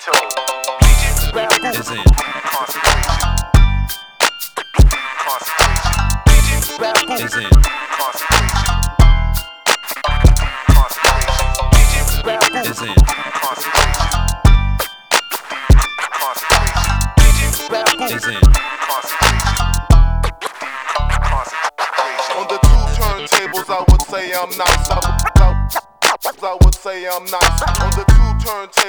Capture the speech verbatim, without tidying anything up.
is in. Is in. Is in. Is in. On the two turntables, I would say I'm nice. I would, I, I would say I'm nice. On the two turntables.